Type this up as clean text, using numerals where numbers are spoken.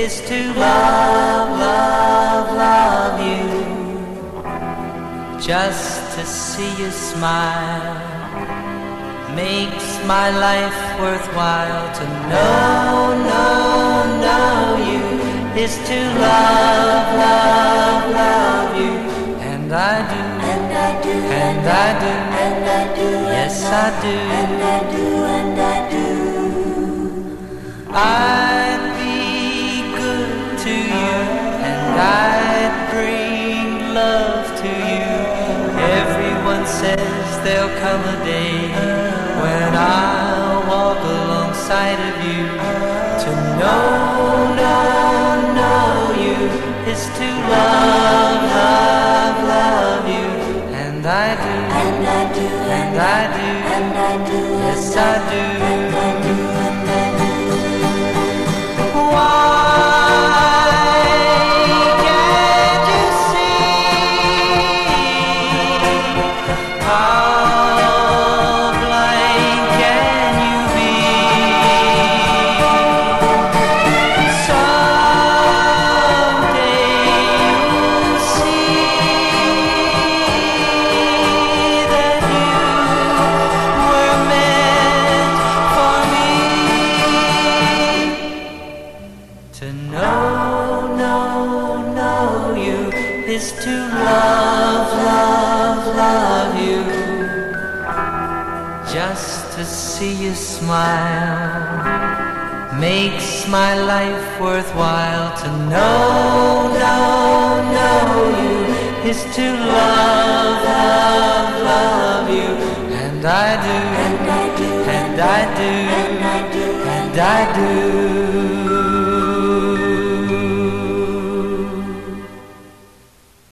is to love, love, love you. Just to see you smile makes my life worthwhile. To know you is to love, love, love you. And I do, and I do, and I do, and I do, yes I do, and I do, and I do. I'd be good to you, and I'd bring love to you. Everyone says there'll come a day when I'll walk alongside of you. To know you is to love, love, love you. And I do, and I do, and I do, and I do, yes I do, and I do, and I do. Why can't you see how blind can you be? Someday you'll see that you were meant for me. To know you is to love, love, love you. Just to see you smile makes my life worthwhile. To know you is to love, love, love you. And I do, and I do, and I do, and I do, and I do.